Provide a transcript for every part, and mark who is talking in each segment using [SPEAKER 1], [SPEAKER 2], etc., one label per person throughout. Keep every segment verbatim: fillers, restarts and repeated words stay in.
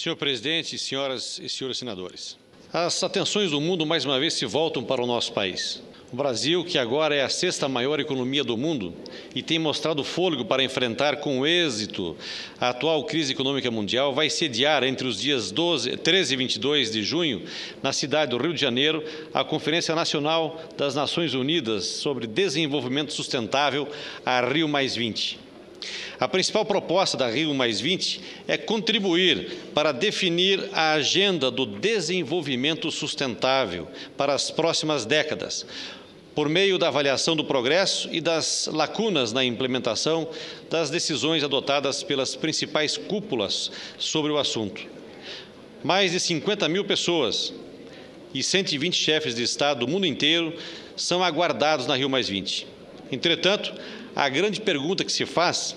[SPEAKER 1] Senhor presidente, senhoras e senhores senadores, as atenções do mundo mais uma vez se voltam para o nosso país. O Brasil, que agora é a sexta maior economia do mundo e tem mostrado fôlego para enfrentar com êxito a atual crise econômica mundial, vai sediar entre os dias doze, treze e vinte e dois de junho, na cidade do Rio de Janeiro, a Conferência Nacional das Nações Unidas sobre Desenvolvimento Sustentável, a Rio mais vinte. A principal proposta da Rio mais vinte é contribuir para definir a agenda do desenvolvimento sustentável para as próximas décadas, por meio da avaliação do progresso e das lacunas na implementação das decisões adotadas pelas principais cúpulas sobre o assunto. Mais de cinquenta mil pessoas e cento e vinte chefes de Estado do mundo inteiro são aguardados na Rio mais vinte. Entretanto, a grande pergunta que se faz: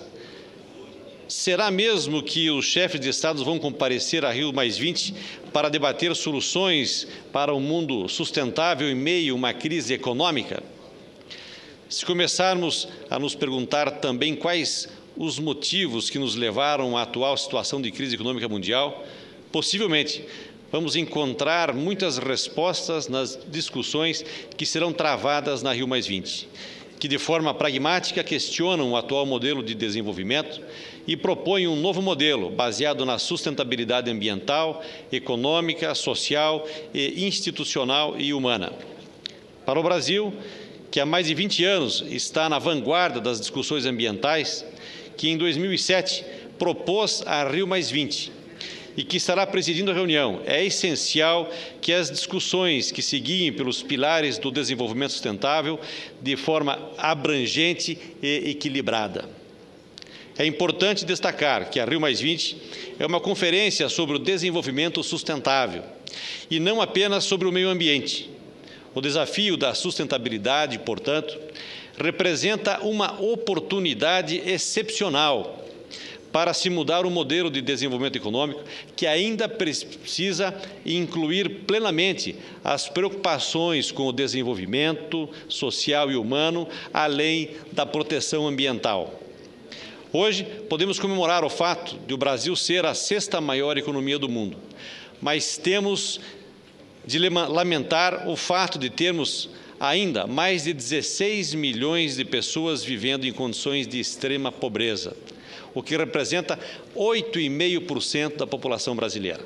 [SPEAKER 1] será mesmo que os chefes de Estado vão comparecer à Rio mais vinte para debater soluções para um mundo sustentável em meio a uma crise econômica? Se começarmos a nos perguntar também quais os motivos que nos levaram à atual situação de crise econômica mundial, possivelmente vamos encontrar muitas respostas nas discussões que serão travadas na Rio mais vinte, que de forma pragmática questionam o atual modelo de desenvolvimento e propõem um novo modelo baseado na sustentabilidade ambiental, econômica, social, e institucional e humana. Para o Brasil, que há mais de vinte anos está na vanguarda das discussões ambientais, que em dois mil e sete propôs a Rio mais vinte, e que estará presidindo a reunião, é essencial que as discussões que se guiem pelos pilares do desenvolvimento sustentável de forma abrangente e equilibrada. É importante destacar que a Rio mais vinte é uma conferência sobre o desenvolvimento sustentável e não apenas sobre o meio ambiente. O desafio da sustentabilidade, portanto, representa uma oportunidade excepcional para se mudar o modelo de desenvolvimento econômico, que ainda precisa incluir plenamente as preocupações com o desenvolvimento social e humano, além da proteção ambiental. Hoje, podemos comemorar o fato de o Brasil ser a sexta maior economia do mundo, mas temos de lamentar o fato de termos ainda mais de dezesseis milhões de pessoas vivendo em condições de extrema pobreza, o que representa oito vírgula cinco por cento da população brasileira.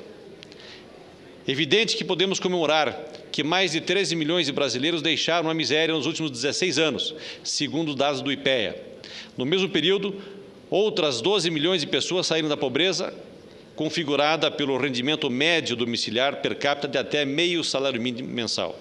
[SPEAKER 1] Evidente que podemos comemorar que mais de treze milhões de brasileiros deixaram a miséria nos últimos dezesseis anos, segundo dados do IPEA. No mesmo período, outras doze milhões de pessoas saíram da pobreza, configurada pelo rendimento médio domiciliar per capita de até meio salário mínimo mensal.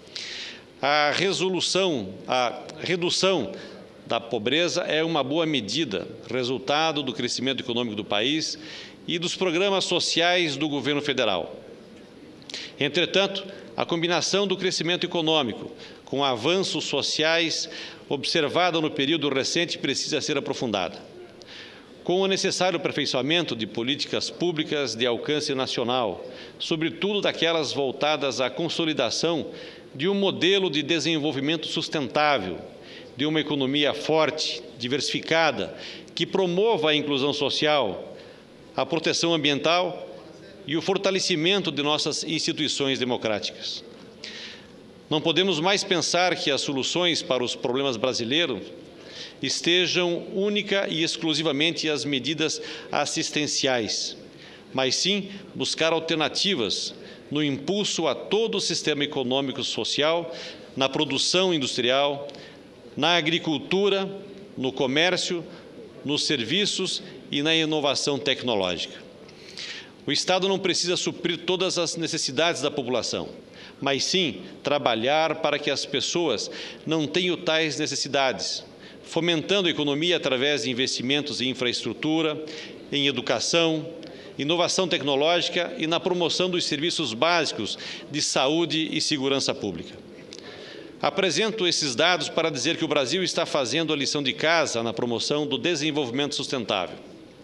[SPEAKER 1] A resolução, a redução da pobreza é uma boa medida, resultado do crescimento econômico do país e dos programas sociais do governo federal. Entretanto, a combinação do crescimento econômico com avanços sociais observada no período recente precisa ser aprofundada. Com o necessário aperfeiçoamento de políticas públicas de alcance nacional, sobretudo daquelas voltadas à consolidação de um modelo de desenvolvimento sustentável, de uma economia forte, diversificada, que promova a inclusão social, a proteção ambiental e o fortalecimento de nossas instituições democráticas. Não podemos mais pensar que as soluções para os problemas brasileiros estejam única e exclusivamente as medidas assistenciais, mas sim buscar alternativas no impulso a todo o sistema econômico e social, na produção industrial, na agricultura, no comércio, nos serviços e na inovação tecnológica. O Estado não precisa suprir todas as necessidades da população, mas sim trabalhar para que as pessoas não tenham tais necessidades, fomentando a economia através de investimentos em infraestrutura, em educação, inovação tecnológica e na promoção dos serviços básicos de saúde e segurança pública. Apresento esses dados para dizer que o Brasil está fazendo a lição de casa na promoção do desenvolvimento sustentável.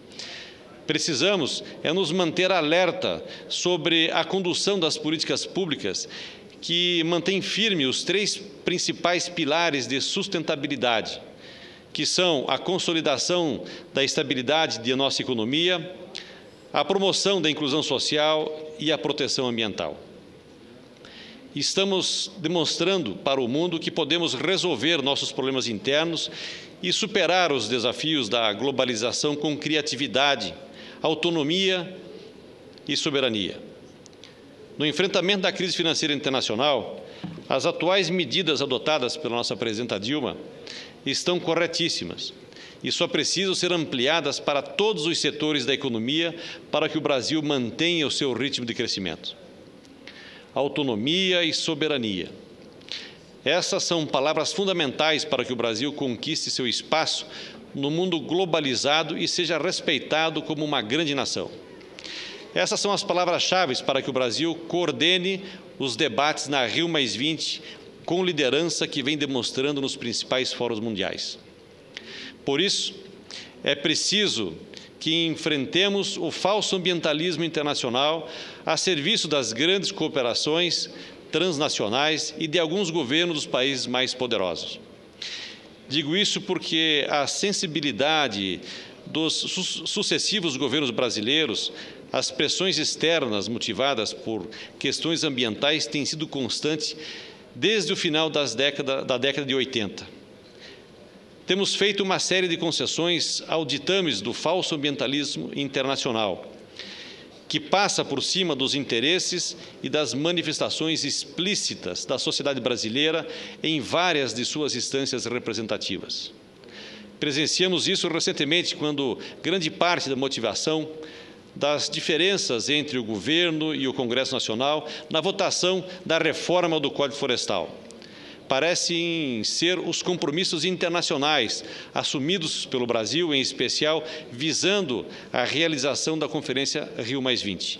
[SPEAKER 1] Precisamos é nos manter alerta sobre a condução das políticas públicas que mantém firme os três principais pilares de sustentabilidade, que são a consolidação da estabilidade de nossa economia, a promoção da inclusão social e a proteção ambiental. Estamos demonstrando para o mundo que podemos resolver nossos problemas internos e superar os desafios da globalização com criatividade, autonomia e soberania. No enfrentamento da crise financeira internacional, as atuais medidas adotadas pela nossa presidenta Dilma estão corretíssimas e só precisam ser ampliadas para todos os setores da economia para que o Brasil mantenha o seu ritmo de crescimento. Autonomia e soberania. Essas são palavras fundamentais para que o Brasil conquiste seu espaço no mundo globalizado e seja respeitado como uma grande nação. Essas são as palavras-chave para que o Brasil coordene os debates na Rio mais vinte com liderança que vem demonstrando nos principais fóruns mundiais. Por isso, é preciso que enfrentemos o falso ambientalismo internacional a serviço das grandes cooperações transnacionais e de alguns governos dos países mais poderosos. Digo isso porque a sensibilidade dos su- sucessivos governos brasileiros, as pressões externas motivadas por questões ambientais têm sido constante desde o final das década, da década de oitenta. Temos feito uma série de concessões ao ditames do falso ambientalismo internacional, que passa por cima dos interesses e das manifestações explícitas da sociedade brasileira em várias de suas instâncias representativas. Presenciamos isso recentemente, quando grande parte da motivação das diferenças entre o governo e o Congresso Nacional na votação da reforma do Código Florestal parecem ser os compromissos internacionais assumidos pelo Brasil, em especial visando a realização da Conferência Rio mais vinte.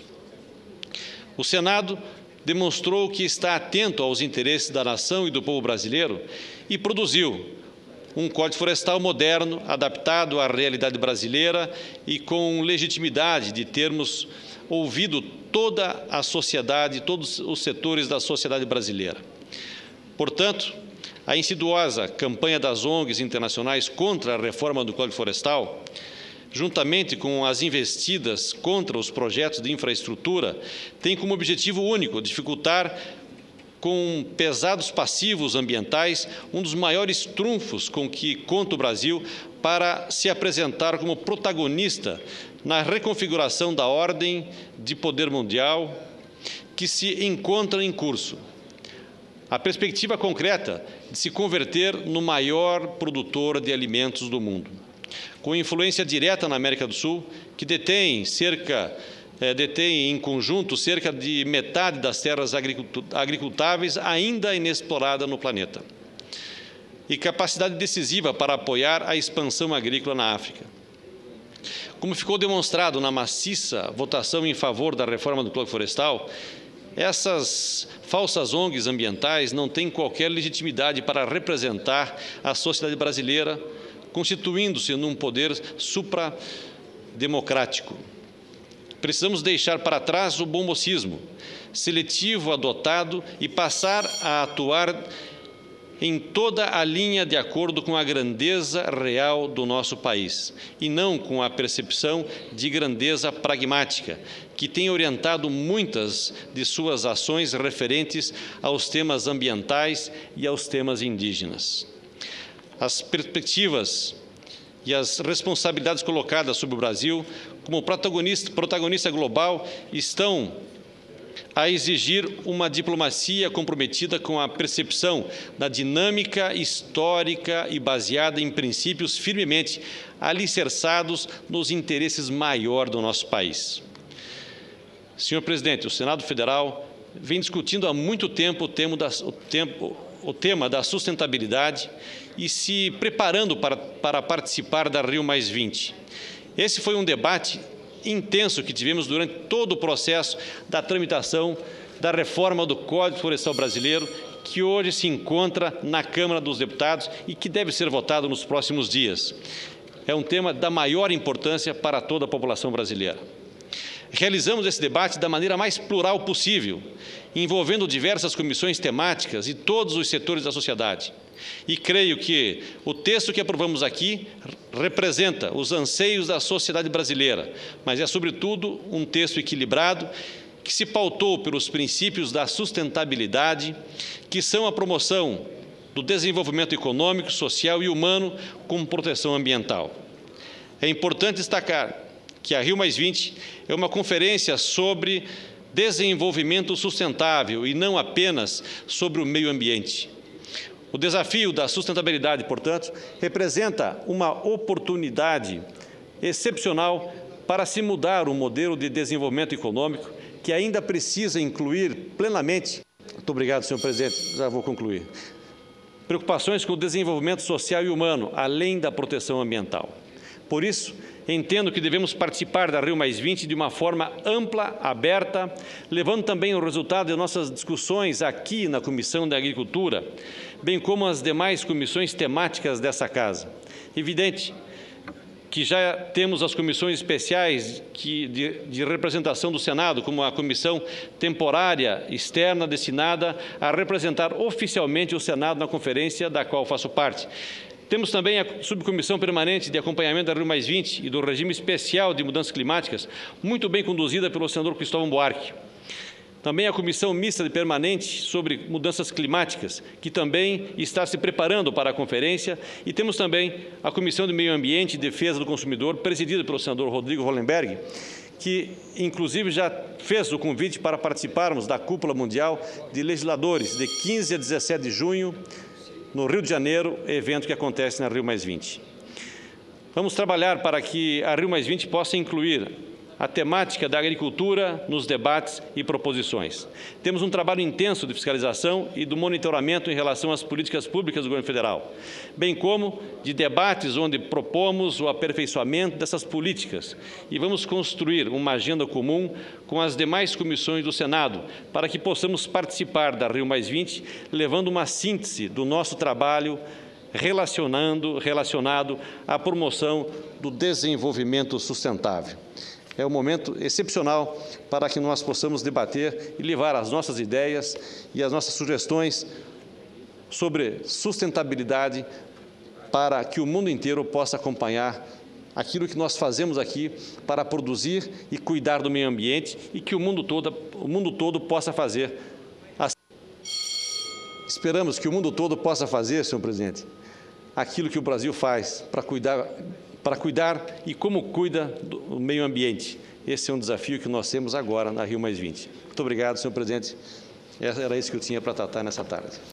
[SPEAKER 1] O Senado demonstrou que está atento aos interesses da nação e do povo brasileiro e produziu um Código Florestal moderno, adaptado à realidade brasileira e com legitimidade de termos ouvido toda a sociedade, todos os setores da sociedade brasileira. Portanto, a insidiosa campanha das O N Gs internacionais contra a reforma do Código Florestal, juntamente com as investidas contra os projetos de infraestrutura, tem como objetivo único dificultar com pesados passivos ambientais um dos maiores trunfos com que conta o Brasil para se apresentar como protagonista na reconfiguração da ordem de poder mundial que se encontra em curso. A perspectiva concreta de se converter no maior produtor de alimentos do mundo, com influência direta na América do Sul, que detém cerca eh, detém em conjunto cerca de metade das terras agricultáveis ainda inexplorada no planeta, e capacidade decisiva para apoiar a expansão agrícola na África. Como ficou demonstrado na maciça votação em favor da reforma do Código Florestal, essas falsas O N Gs ambientais não têm qualquer legitimidade para representar a sociedade brasileira, constituindo-se num poder suprademocrático. Precisamos deixar para trás o bombocismo seletivo adotado e passar a atuar em toda a linha de acordo com a grandeza real do nosso país, e não com a percepção de grandeza pragmática, que tem orientado muitas de suas ações referentes aos temas ambientais e aos temas indígenas. As perspectivas e as responsabilidades colocadas sobre o Brasil como protagonista, protagonista global estão a exigir uma diplomacia comprometida com a percepção da dinâmica histórica e baseada em princípios firmemente alicerçados nos interesses maiores do nosso país. Senhor Presidente, o Senado Federal vem discutindo há muito tempo o tema da, o tempo, o tema da sustentabilidade e se preparando para, para participar da Rio mais vinte. Esse foi um debate intenso que tivemos durante todo o processo da tramitação da reforma do Código Florestal Brasileiro, que hoje se encontra na Câmara dos Deputados e que deve ser votado nos próximos dias. É um tema da maior importância para toda a população brasileira. Realizamos esse debate da maneira mais plural possível, envolvendo diversas comissões temáticas e todos os setores da sociedade. E creio que o texto que aprovamos aqui representa os anseios da sociedade brasileira, mas é, sobretudo, um texto equilibrado que se pautou pelos princípios da sustentabilidade, que são a promoção do desenvolvimento econômico, social e humano com proteção ambiental. É importante destacar que a Rio mais vinte é uma conferência sobre desenvolvimento sustentável e não apenas sobre o meio ambiente. O desafio da sustentabilidade, portanto, representa uma oportunidade excepcional para se mudar o modelo de desenvolvimento econômico que ainda precisa incluir plenamente, muito obrigado, senhor presidente, já vou concluir, preocupações com o desenvolvimento social e humano, além da proteção ambiental. Por isso, entendo que devemos participar da Rio mais vinte de uma forma ampla, aberta, levando também o resultado de nossas discussões aqui na Comissão da Agricultura, bem como as demais comissões temáticas dessa Casa. Evidente que já temos as comissões especiais que, de, de representação do Senado, como a comissão temporária externa destinada a representar oficialmente o Senado na conferência da qual faço parte. Temos também a subcomissão permanente de acompanhamento da Rio mais vinte e do regime especial de mudanças climáticas, muito bem conduzida pelo senador Cristóvão Buarque. Também a comissão mista de permanente sobre mudanças climáticas, que também está se preparando para a conferência, e temos também a comissão de meio ambiente e defesa do consumidor, presidida pelo senador Rodrigo Hollenberg, que inclusive já fez o convite para participarmos da Cúpula Mundial de Legisladores de quinze a dezessete de junho, no Rio de Janeiro, evento que acontece na Rio mais vinte. Vamos trabalhar para que a Rio mais vinte possa incluir a temática da agricultura nos debates e proposições. Temos um trabalho intenso de fiscalização e do monitoramento em relação às políticas públicas do governo federal, bem como de debates onde propomos o aperfeiçoamento dessas políticas e vamos construir uma agenda comum com as demais comissões do Senado para que possamos participar da Rio mais vinte, levando uma síntese do nosso trabalho relacionando, relacionado à promoção do desenvolvimento sustentável. É um momento excepcional para que nós possamos debater e levar as nossas ideias e as nossas sugestões sobre sustentabilidade para que o mundo inteiro possa acompanhar aquilo que nós fazemos aqui para produzir e cuidar do meio ambiente e que o mundo todo, o mundo todo possa fazer. Assim. Esperamos que o mundo todo possa fazer, senhor presidente, aquilo que o Brasil faz para cuidar para cuidar e como cuida do meio ambiente. Esse é um desafio que nós temos agora na Rio mais vinte. Muito obrigado, senhor presidente. Era isso que eu tinha para tratar nessa tarde.